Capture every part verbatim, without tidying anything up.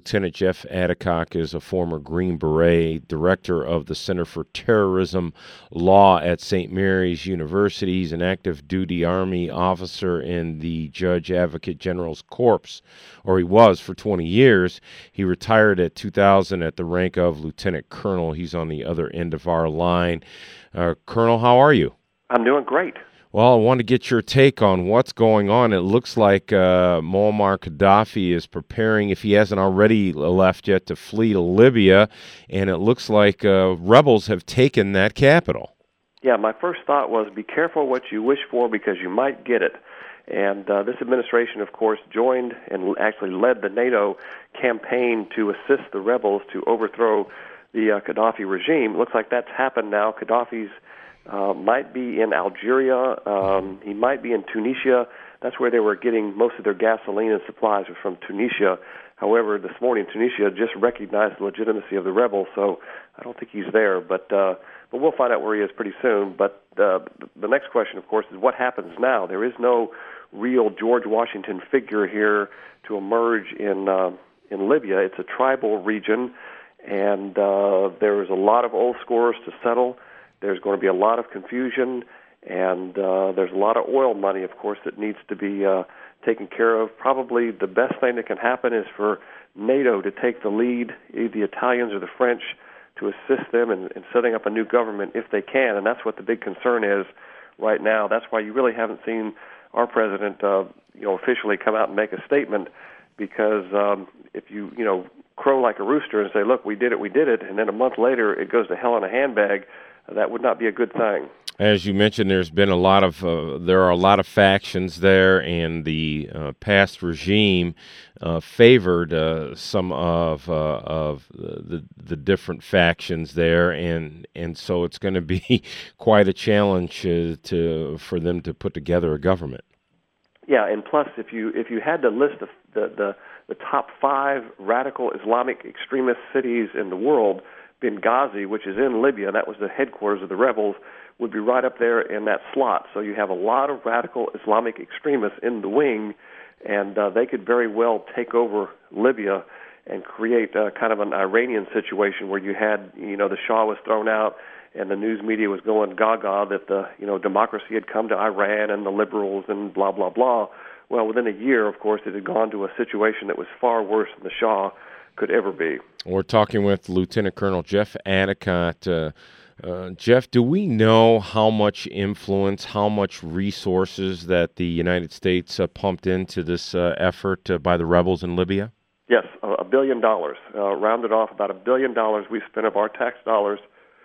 Lieutenant Jeff Adcock is a former Green Beret, director of the Center for Terrorism Law at Saint Mary's University. He's an active duty Army officer in the Judge Advocate General's Corps, or he was for twenty years. He retired at two thousand at the rank of Lieutenant Colonel. He's on the other end of our line. Uh, Colonel, how are you? I'm doing great. Well, I want to get your take on what's going on. It looks like uh, Muammar Gaddafi is preparing, if he hasn't already left yet, to flee to Libya, and it looks like uh, rebels have taken that capital. Yeah, my first thought was be careful what you wish for because you might get it. And uh, this administration, of course, joined and actually led the NATO campaign to assist the rebels to overthrow the uh, Gaddafi regime. It looks like that's happened now. Gaddafi's Uh, might be in Algeria. Um, he might be in Tunisia. That's where they were getting most of their gasoline and supplies were from Tunisia. However, this morning Tunisia just recognized the legitimacy of the rebels, so I don't think he's there. But uh, but we'll find out where he is pretty soon. But uh, the next question, of course, is what happens now? There is no real George Washington figure here to emerge in uh, in Libya. It's a tribal region, and uh, there is a lot of old scores to settle. There's going to be a lot of confusion, and uh, there's a lot of oil money, of course, that needs to be uh, taken care of. Probably the best thing that can happen is for NATO to take the lead, either the Italians or the French, to assist them in, in setting up a new government if they can, and that's what the big concern is right now. That's why you really haven't seen our president, uh, you know, officially come out and make a statement, because um, if you, you know, crow like a rooster and say, look, we did it, we did it, and then a month later it goes to hell in a handbag, that would not be a good thing. As you mentioned, there's been a lot of uh, there are a lot of factions there, and the uh, past regime uh, favored uh, some of uh, of the the different factions there, and and so it's going to be quite a challenge uh, to for them to put together a government. Yeah, and plus, if you if you had to list the the the, the top five radical Islamic extremist cities in the world, Benghazi, which is in Libya, that was the headquarters of the rebels, would be right up there in that slot. So you have a lot of radical Islamic extremists in the wing, and uh, they could very well take over Libya and create uh, kind of an Iranian situation where you had, you know, the Shah was thrown out and the news media was going gaga that the, you know, democracy had come to Iran and the liberals and blah, blah, blah. Well, within a year, of course, it had gone to a situation that was far worse than the Shah could ever be. We're talking with Lieutenant Colonel Jeff Adcock. Uh, uh, Jeff, do we know how much influence, how much resources that the United States uh, pumped into this uh, effort uh, by the rebels in Libya? Yes, a, a billion dollars. Uh, rounded off, about a billion dollars we spent of our tax dollars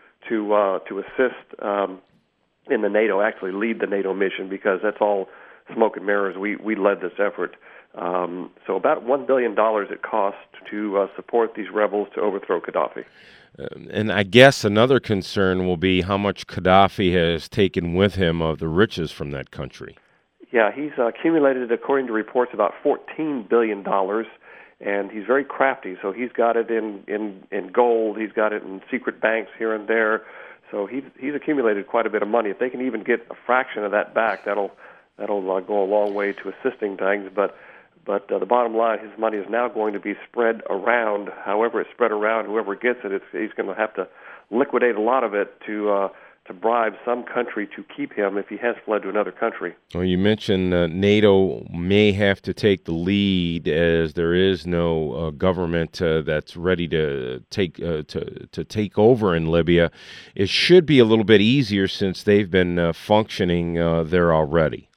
to uh, to assist um, in the NATO, actually lead the NATO mission, because that's all smoke and mirrors. We, we led this effort. Um, so about one billion dollars it cost to uh, support these rebels to overthrow Gaddafi. Um, and I guess another concern will be how much Gaddafi has taken with him of the riches from that country. Yeah, he's uh, accumulated, according to reports, about fourteen billion dollars, and he's very crafty. So he's got it in, in, in gold, he's got it in secret banks here and there. So he's, he's accumulated quite a bit of money. If they can even get a fraction of that back, that'll, that'll uh, go a long way to assisting things. But But uh, the bottom line, his money is now going to be spread around. However it's spread around, whoever gets it, it's, he's going to have to liquidate a lot of it to uh, to bribe some country to keep him if he has fled to another country. Well, you mentioned uh, NATO may have to take the lead, as there is no uh, government uh, that's ready to take uh, to to take over in Libya. It should be a little bit easier since they've been uh, functioning uh, there already.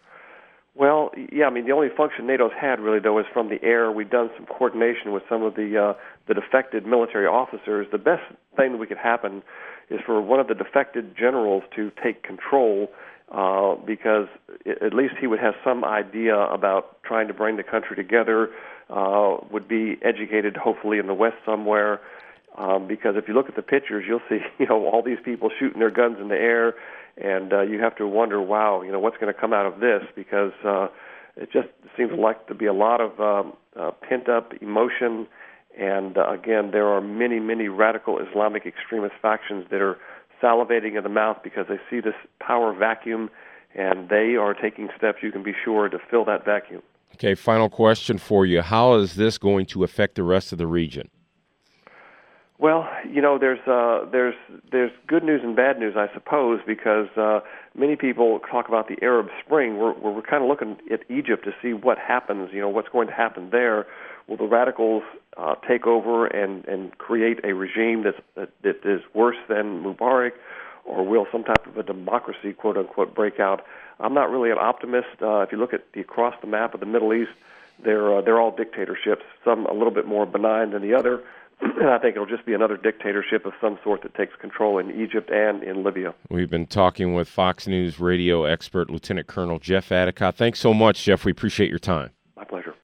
Well, yeah, I mean, the only function NATO's had, really, though, is from the air. We've done some coordination with some of the uh, the defected military officers. The best thing that we could happen is for one of the defected generals to take control, uh, because it, at least he would have some idea about trying to bring the country together, uh, would be educated, hopefully, in the West somewhere. Um, because if you look at the pictures, you'll see, you know, all these people shooting their guns in the air, and uh, you have to wonder, wow, you know, what's going to come out of this? Because uh, it just seems like to be a lot of um, uh, pent-up emotion. And uh, again, there are many, many radical Islamic extremist factions that are salivating in the mouth because they see this power vacuum, and they are taking steps, you can be sure, to fill that vacuum. Okay, final question for you. How is this going to affect the rest of the region? Well, you know, there's uh, there's there's good news and bad news, I suppose, because uh, many people talk about the Arab Spring. We're we're kind of looking at Egypt to see what happens. You know, what's going to happen there. Will the radicals uh, take over and, and create a regime that's, that, that is worse than Mubarak, or will some type of a democracy, quote unquote, break out? I'm not really an optimist. Uh, if you look at the across the map of the Middle East, they're uh, they're all dictatorships. Some a little bit more benign than the other. And I think it'll just be another dictatorship of some sort that takes control in Egypt and in Libya. We've been talking with Fox News radio expert Lieutenant Colonel Jeff Adicott. Thanks so much, Jeff. We appreciate your time.